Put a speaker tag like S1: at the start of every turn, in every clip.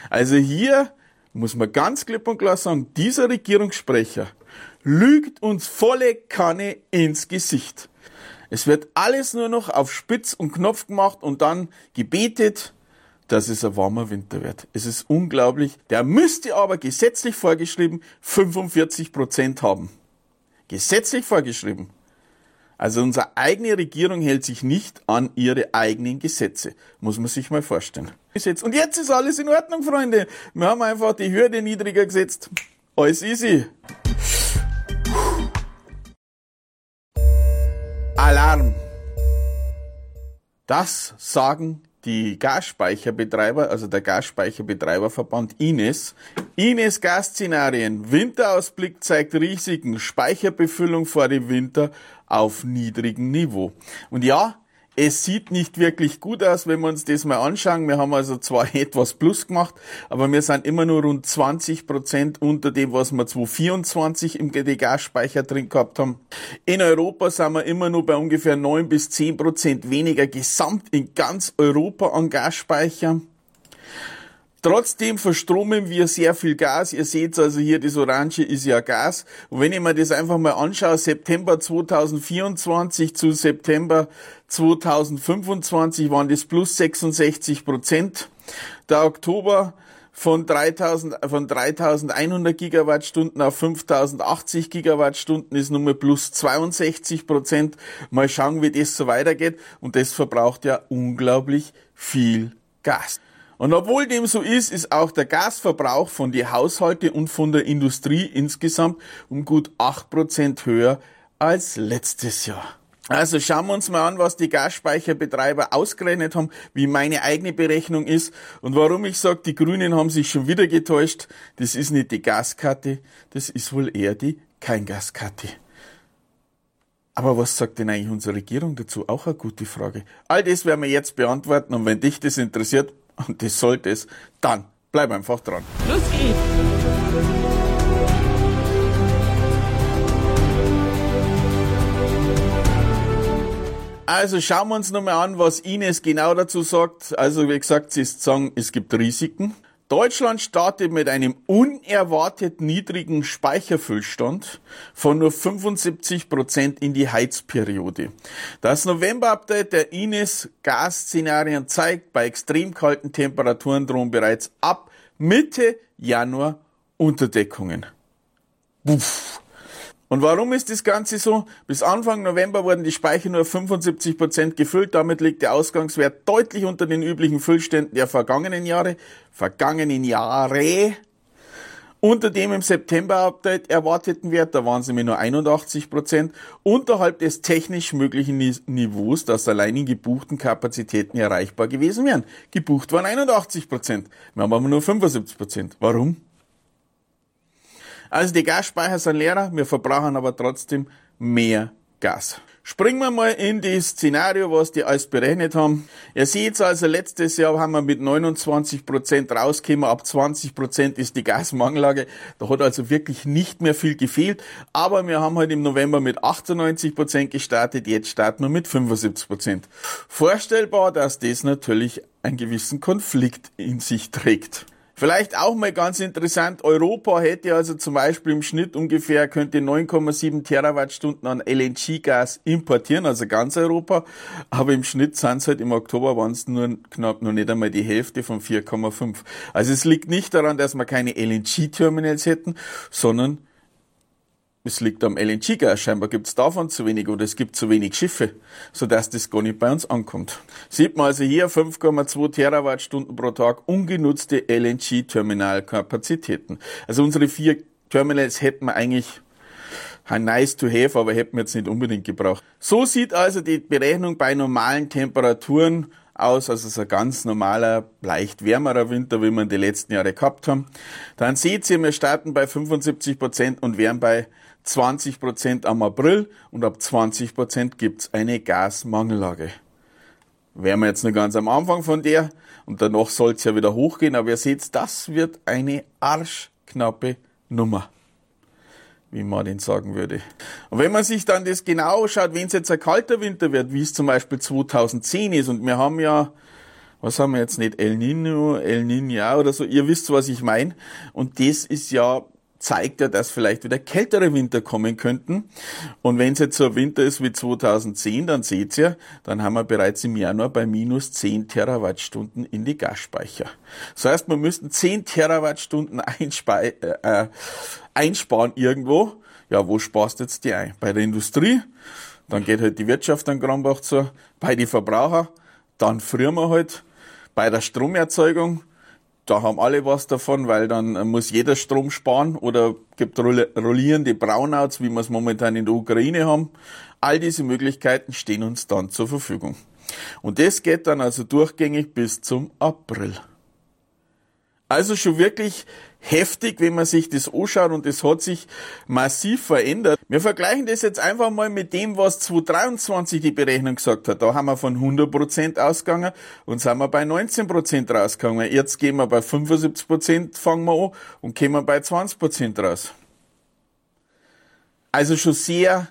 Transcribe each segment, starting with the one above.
S1: Also hier muss man ganz klipp und klar sagen, dieser Regierungssprecher lügt uns volle Kanne ins Gesicht. Es wird alles nur noch auf Spitz und Knopf gemacht und dann gebetet, dass es ein warmer Winter wird. Es ist unglaublich. Der müsste aber gesetzlich vorgeschrieben 45% haben. Gesetzlich vorgeschrieben. Also unsere eigene Regierung hält sich nicht an ihre eigenen Gesetze. Muss man sich mal vorstellen. Und jetzt ist alles in Ordnung, Freunde. Wir haben einfach die Hürde niedriger gesetzt. Alles easy. Alarm. Das sagen die Gasspeicherbetreiber, also der Gasspeicherbetreiberverband Ines. Ines Gasszenarien. Winterausblick zeigt Risiken. Speicherbefüllung vor dem Winter auf niedrigem Niveau. Und ja, es sieht nicht wirklich gut aus, wenn wir uns das mal anschauen. Wir haben also zwar etwas Plus gemacht, aber wir sind immer nur rund 20% unter dem, was wir 2024 im Gasspeicher drin gehabt haben. In Europa sind wir immer nur bei ungefähr 9-10% weniger gesamt in ganz Europa an Gasspeicher. Trotzdem verstromen wir sehr viel Gas. Ihr seht also hier, das Orange ist ja Gas. Und wenn ich mir das einfach mal anschaue, September 2024 zu September 2025 waren das plus 66%. Der Oktober von 3100 Gigawattstunden auf 5080 Gigawattstunden ist nur plus 62%. Mal schauen, wie das so weitergeht. Und das verbraucht ja unglaublich viel Gas. Und obwohl dem so ist auch der Gasverbrauch von den Haushalten und von der Industrie insgesamt um gut 8% höher als letztes Jahr. Also schauen wir uns mal an, was die Gasspeicherbetreiber ausgerechnet haben, wie meine eigene Berechnung ist und warum ich sage, die Grünen haben sich schon wieder getäuscht. Das ist nicht die Gaskarte, das ist wohl eher die Kein-Gas-Karte. Aber was sagt denn eigentlich unsere Regierung dazu? Auch eine gute Frage. All das werden wir jetzt beantworten und wenn dich das interessiert, und das sollte es, dann bleib einfach dran.
S2: Los geht's!
S1: Also schauen wir uns nochmal an, was Ines genau dazu sagt. Also wie gesagt, sie sagen, es gibt Risiken. Deutschland startet mit einem unerwartet niedrigen Speicherfüllstand von nur 75% in die Heizperiode. Das November-Update der Ines Gasszenarien zeigt, bei extrem kalten Temperaturen drohen bereits ab Mitte Januar Unterdeckungen. Puff. Und warum ist das Ganze so? Bis Anfang November wurden die Speicher nur 75% gefüllt. Damit liegt der Ausgangswert deutlich unter den üblichen Füllständen der vergangenen Jahre. Unter dem im September-Update erwarteten Wert, da waren sie mit nur 81%, unterhalb des technisch möglichen Niveaus, das allein in gebuchten Kapazitäten erreichbar gewesen wären. Gebucht waren 81%. Wir haben aber nur 75%. Warum? Also die Gasspeicher sind leerer, wir verbrauchen aber trotzdem mehr Gas. Springen wir mal in das Szenario, was die alles berechnet haben. Ihr seht also, letztes Jahr haben wir mit 29% rausgekommen, ab 20% ist die Gasmangellage. Da hat also wirklich nicht mehr viel gefehlt. Aber wir haben halt im November mit 98% gestartet, jetzt starten wir mit 75%. Vorstellbar, dass das natürlich einen gewissen Konflikt in sich trägt. Vielleicht auch mal ganz interessant, Europa hätte also zum Beispiel im Schnitt könnte 9,7 Terawattstunden an LNG-Gas importieren, also ganz Europa, aber im Schnitt sind es halt im Oktober waren es nur knapp noch nicht einmal die Hälfte von 4,5. Also es liegt nicht daran, dass wir keine LNG-Terminals hätten, sondern es liegt am LNG-Gas. Scheinbar gibt es davon zu wenig oder es gibt zu wenig Schiffe, sodass das gar nicht bei uns ankommt. Sieht man also hier 5,2 Terawattstunden pro Tag ungenutzte LNG-Terminalkapazitäten. Also unsere 4 Terminals hätten wir eigentlich nice to have, aber hätten wir jetzt nicht unbedingt gebraucht. So sieht also die Berechnung bei normalen Temperaturen aus, also so ein ganz normaler, leicht wärmerer Winter, wie wir in den letzten Jahren gehabt haben. Dann seht ihr, wir starten bei 75% und wären bei 20% am April und ab 20% gibt's eine Gasmangellage. Wären wir jetzt noch ganz am Anfang von der und danach soll's ja wieder hochgehen, aber ihr seht, das wird eine arschknappe Nummer, wie man den sagen würde. Und wenn man sich dann das genau anschaut, wenn es jetzt ein kalter Winter wird, wie es zum Beispiel 2010 ist, und wir haben ja was haben wir jetzt nicht, El Niño oder so, ihr wisst, was ich meine. Und das ist ja, zeigt ja, dass vielleicht wieder kältere Winter kommen könnten. Und wenn es jetzt so ein Winter ist wie 2010, dann seht ihr, dann haben wir bereits im Januar bei minus 10 Terawattstunden in die Gasspeicher. Das heißt, wir müssten 10 Terawattstunden einsparen irgendwo. Ja, wo sparst du jetzt die ein? Bei der Industrie, dann geht halt die Wirtschaft an Kranbach zu, bei den Verbrauchern, dann frieren wir halt, bei der Stromerzeugung, da haben alle was davon, weil dann muss jeder Strom sparen oder gibt rollierende Brownouts, wie wir es momentan in der Ukraine haben. All diese Möglichkeiten stehen uns dann zur Verfügung. Und das geht dann also durchgängig bis zum April. Also schon wirklich heftig, wenn man sich das anschaut, und das hat sich massiv verändert. Wir vergleichen das jetzt einfach mal mit dem, was 2023 die Berechnung gesagt hat. Da haben wir von 100% ausgegangen und sind wir bei 19% rausgegangen. Jetzt gehen wir bei 75%, fangen wir an und kommen bei 20% raus. Also schon sehr,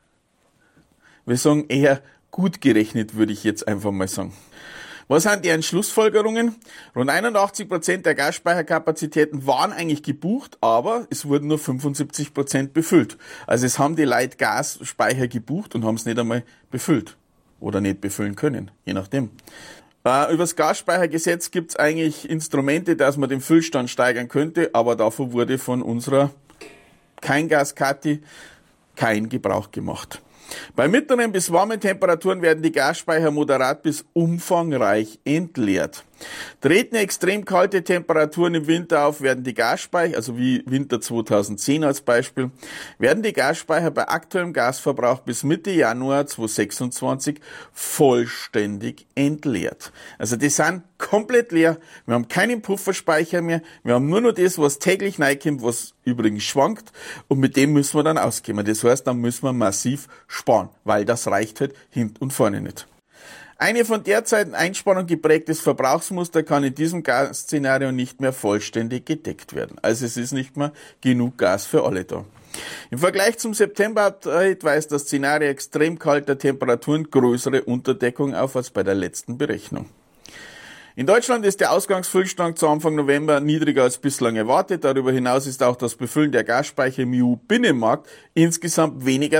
S1: wir sagen eher gut gerechnet, würde ich jetzt einfach mal sagen. Was sind deren Schlussfolgerungen? Rund 81% der Gasspeicherkapazitäten waren eigentlich gebucht, aber es wurden nur 75% befüllt. Also es haben die Leute Gasspeicher gebucht und haben es nicht einmal befüllt. Oder nicht befüllen können, je nachdem. Über das Gasspeichergesetz gibt es eigentlich Instrumente, dass man den Füllstand steigern könnte, aber davon wurde von unserer Kein-Gas-Kati kein Gebrauch gemacht. Bei mittleren bis warmen Temperaturen werden die Gasspeicher moderat bis umfangreich entleert. Treten extrem kalte Temperaturen im Winter auf, werden die Gasspeicher, also wie Winter 2010 als Beispiel, werden die Gasspeicher bei aktuellem Gasverbrauch bis Mitte Januar 2026 vollständig entleert. Also die sind komplett leer, wir haben keinen Pufferspeicher mehr, wir haben nur noch das, was täglich reinkommt, was übrigens schwankt, und mit dem müssen wir dann auskommen. Das heißt, dann müssen wir massiv sparen, weil das reicht halt hinten und vorne nicht. Eine von derzeitigen Einsparung geprägtes Verbrauchsmuster kann in diesem Gasszenario nicht mehr vollständig gedeckt werden. Also es ist nicht mehr genug Gas für alle da. Im Vergleich zum September-Update weist das Szenario extrem kalter Temperaturen größere Unterdeckung auf als bei der letzten Berechnung. In Deutschland ist der Ausgangsfüllstand zu Anfang November niedriger als bislang erwartet. Darüber hinaus ist auch das Befüllen der Gasspeicher im EU-Binnenmarkt insgesamt weniger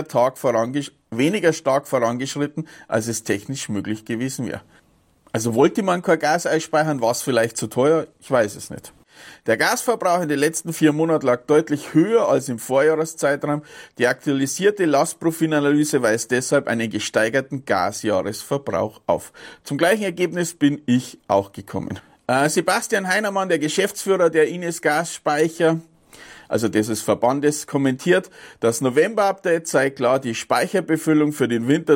S1: stark vorangeschritten, als es technisch möglich gewesen wäre. Also wollte man kein Gas einspeichern, war es vielleicht zu teuer? Ich weiß es nicht. Der Gasverbrauch in den letzten 4 Monaten lag deutlich höher als im Vorjahreszeitraum. Die aktualisierte Lastprofilanalyse weist deshalb einen gesteigerten Gasjahresverbrauch auf. Zum gleichen Ergebnis bin ich auch gekommen. Sebastian Heinermann, der Geschäftsführer der Ines Gasspeicher, also dieses Verbandes, kommentiert, das November-Update zeigt klar, die Speicherbefüllung für den Winter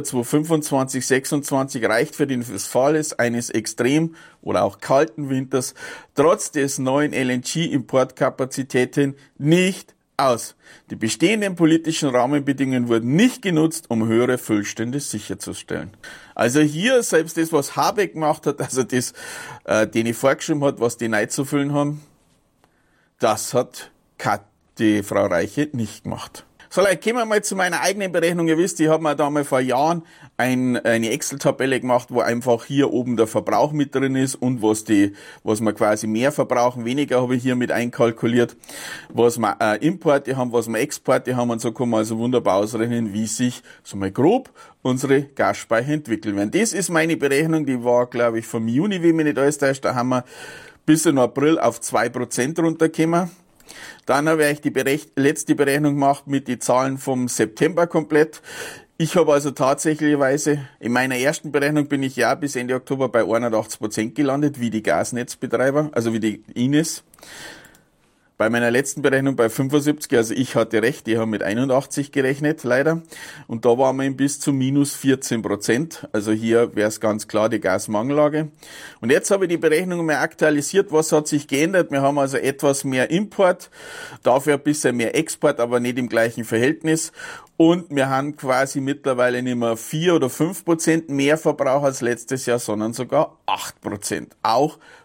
S1: 2025/26 reicht für den Fall eines extrem oder auch kalten Winters trotz des neuen LNG-Importkapazitäten nicht aus. Die bestehenden politischen Rahmenbedingungen wurden nicht genutzt, um höhere Füllstände sicherzustellen. Also hier, selbst das, was Habeck gemacht hat, also das, den ich vorgeschrieben hat, was die neu zu füllen haben, das hat die Frau Reiche nicht gemacht. So, Leute, kommen wir mal zu meiner eigenen Berechnung. Ihr wisst, ich habe mir da mal vor Jahren eine Excel-Tabelle gemacht, wo einfach hier oben der Verbrauch mit drin ist und was wir quasi mehr verbrauchen, weniger habe ich hier mit einkalkuliert, was wir Importe haben, was wir Exporte haben, und so kann man also wunderbar ausrechnen, wie sich so mal grob unsere Gasspeicher entwickeln werden. Das ist meine Berechnung, die war, glaube ich, vom Juni, wie mich nicht alles täuscht, da haben wir bis in April auf 2% runtergekommen. Dann habe ich die letzte Berechnung gemacht mit den Zahlen vom September komplett. Ich habe also tatsächlicherweise, in meiner ersten Berechnung bin ich ja bis Ende Oktober bei 81% gelandet, wie die Gasnetzbetreiber, also wie die Ines. Bei meiner letzten Berechnung bei 75, also ich hatte recht, die haben mit 81 gerechnet, leider. Und da waren wir bis zu minus 14%. Also hier wäre es ganz klar die Gasmangellage. Und jetzt habe ich die Berechnung mal aktualisiert. Was hat sich geändert? Wir haben also etwas mehr Import, dafür ein bisschen mehr Export, aber nicht im gleichen Verhältnis. Und wir haben quasi mittlerweile nicht mehr 4 oder 5% mehr Verbrauch als letztes Jahr, sondern sogar 8%. Auch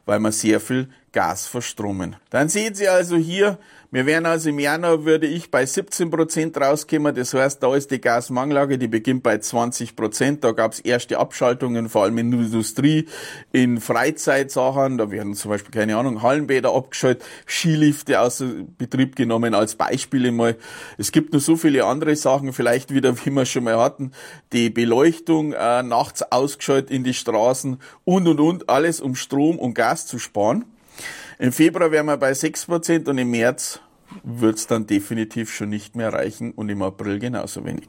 S1: weil wir sehr viel Gas verstromen. Dann sehen Sie also hier, wir werden also im Januar, würde ich bei 17% rauskommen. Das heißt, da ist die Gasmangellage, die beginnt bei 20%. Da gab es erste Abschaltungen, vor allem in der Industrie, in Freizeitsachen. Da werden zum Beispiel, keine Ahnung, Hallenbäder abgeschaltet, Skilifte außer Betrieb genommen, als Beispiele mal. Es gibt noch so viele andere Sachen, vielleicht wieder, wie wir schon mal hatten, die Beleuchtung nachts ausgeschaltet in die Straßen und, alles um Strom und Gas zu sparen. Im Februar wären wir bei 6% und im März wird es dann definitiv schon nicht mehr reichen und im April genauso wenig.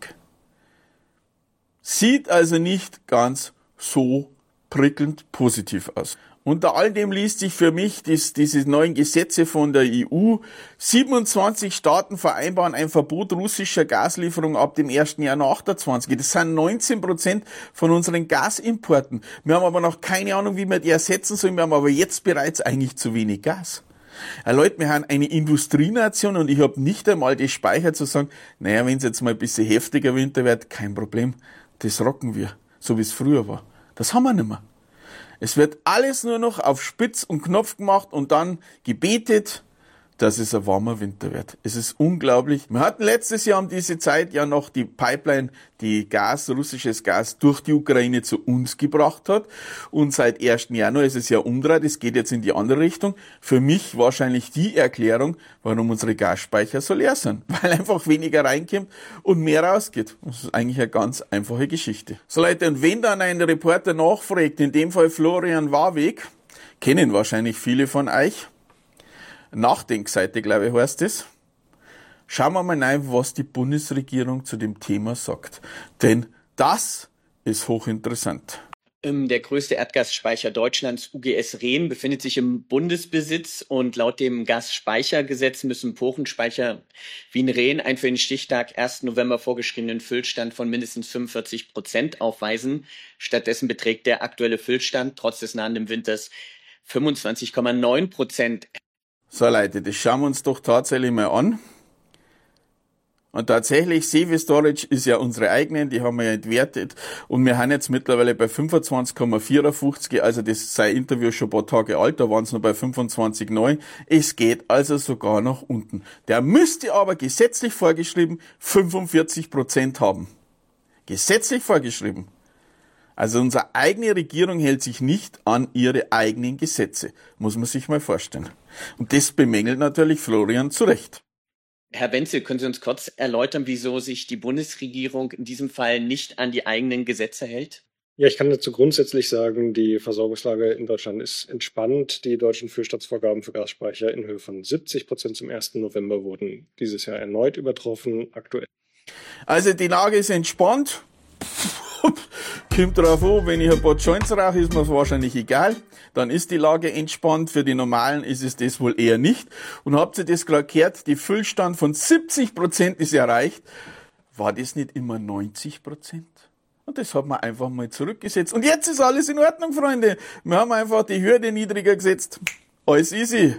S1: Sieht also nicht ganz so prickelnd positiv aus. Unter all dem liest sich für mich diese neuen Gesetze von der EU. 27 Staaten vereinbaren ein Verbot russischer Gaslieferungen ab dem 1. Januar 28. Das sind 19% von unseren Gasimporten. Wir haben aber noch keine Ahnung, wie wir die ersetzen sollen. Wir haben aber jetzt bereits eigentlich zu wenig Gas. Ja, Leute, wir haben eine Industrienation und ich habe nicht einmal die Speicher zu sagen, naja, wenn es jetzt mal ein bisschen heftiger Winter wird, kein Problem. Das rocken wir, so wie es früher war. Das haben wir nicht mehr. Es wird alles nur noch auf Spitz und Knopf gemacht und dann gebetet, dass es ein warmer Winter wird. Es ist unglaublich. Wir hatten letztes Jahr um diese Zeit ja noch die Pipeline, die russisches Gas durch die Ukraine zu uns gebracht hat. Und seit 1. Januar ist es ja umgedreht. Es geht jetzt in die andere Richtung. Für mich wahrscheinlich die Erklärung, warum unsere Gasspeicher so leer sind. Weil einfach weniger reinkommt und mehr rausgeht. Das ist eigentlich eine ganz einfache Geschichte. So Leute, und wenn dann ein Reporter nachfragt, in dem Fall Florian Warweg, kennen wahrscheinlich viele von euch, Nachdenkseite, glaube ich, heißt es. Schauen wir mal rein, was die Bundesregierung zu dem Thema sagt. Denn das ist hochinteressant.
S2: Der größte Erdgasspeicher Deutschlands, UGS Rhen, befindet sich im Bundesbesitz und laut dem Gasspeichergesetz müssen Pochenspeicher wie in Rhen einen für den Stichtag 1. November vorgeschriebenen Füllstand von mindestens 45% aufweisen. Stattdessen beträgt der aktuelle Füllstand trotz des nahenden Winters 25,9%.
S1: So Leute, das schauen wir uns doch tatsächlich mal an. Und tatsächlich, Sewe Storage ist ja unsere eigenen, die haben wir ja entwertet. Und wir haben jetzt mittlerweile bei 25,54, also das ist sein Interview schon ein paar Tage alt, da waren es noch bei 25,9. Es geht also sogar nach unten. Der müsste aber gesetzlich vorgeschrieben 45% haben. Gesetzlich vorgeschrieben. Also unsere eigene Regierung hält sich nicht an ihre eigenen Gesetze. Muss man sich mal vorstellen. Und das bemängelt natürlich Florian zu Recht.
S2: Herr Wenzel, können Sie uns kurz erläutern, wieso sich die Bundesregierung in diesem Fall nicht an die eigenen Gesetze hält?
S3: Ja, ich kann dazu grundsätzlich sagen, die Versorgungslage in Deutschland ist entspannt. Die deutschen Füllstandsvorgaben für Gasspeicher in Höhe von 70% zum 1. November wurden dieses Jahr erneut übertroffen. Aktuell.
S1: Also die Lage ist entspannt. Kommt drauf an, wenn ich ein paar Joints rauche, ist mir wahrscheinlich egal. Dann ist die Lage entspannt. Für die Normalen ist es das wohl eher nicht. Und habt ihr das gerade gehört? Die Füllstand von 70% ist erreicht. War das nicht immer 90%? Und das hat man einfach mal zurückgesetzt. Und jetzt ist alles in Ordnung, Freunde. Wir haben einfach die Hürde niedriger gesetzt. Alles easy.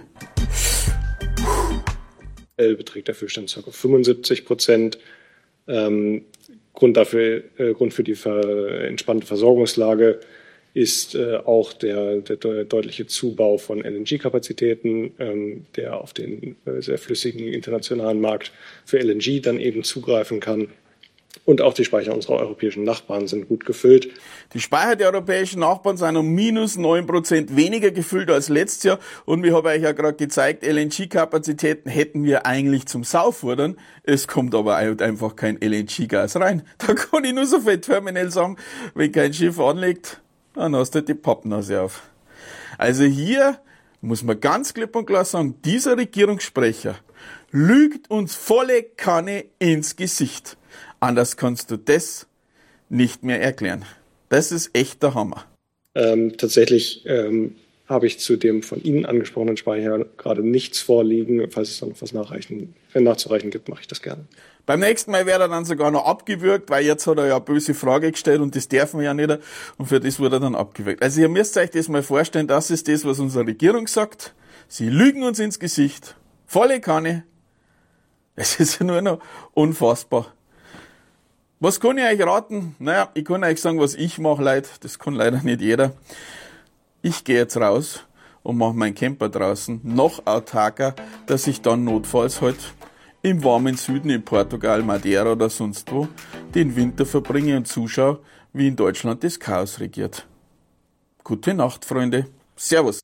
S3: Beträgt der Füllstand ca. 75%. Grund für die entspannte Versorgungslage ist auch der deutliche Zubau von LNG-Kapazitäten, der auf den sehr flüssigen internationalen Markt für LNG dann eben zugreifen kann. Und auch die Speicher unserer europäischen Nachbarn sind gut gefüllt.
S1: Die Speicher der europäischen Nachbarn sind um minus 9% weniger gefüllt als letztes Jahr. Und wie habe ich ja gerade gezeigt, LNG-Kapazitäten hätten wir eigentlich zum Saufordern. Es kommt aber einfach kein LNG-Gas rein. Da kann ich nur so viel Terminal sagen, wenn kein Schiff anlegt, dann hast du die Pappnase auf. Also hier muss man ganz klipp und klar sagen, dieser Regierungssprecher lügt uns volle Kanne ins Gesicht. Anders kannst du das nicht mehr erklären. Das ist echt der Hammer.
S3: Tatsächlich habe ich zu dem von Ihnen angesprochenen Speicher gerade nichts vorliegen. Falls es da noch was nachzureichen gibt, mache ich das gerne.
S1: Beim nächsten Mal wird er dann sogar noch abgewürgt, weil jetzt hat er ja eine böse Frage gestellt und das dürfen wir ja nicht. Und für das wurde er dann abgewürgt. Also ihr müsst euch das mal vorstellen, das ist das, was unsere Regierung sagt. Sie lügen uns ins Gesicht. Volle Kanne. Es ist nur noch unfassbar. Was kann ich euch raten? Naja, ich kann euch sagen, was ich mache, Leute. Das kann leider nicht jeder. Ich gehe jetzt raus und mache meinen Camper draußen noch autarker, dass ich dann notfalls halt im warmen Süden in Portugal, Madeira oder sonst wo den Winter verbringe und zuschaue, wie in Deutschland das Chaos regiert. Gute Nacht, Freunde. Servus.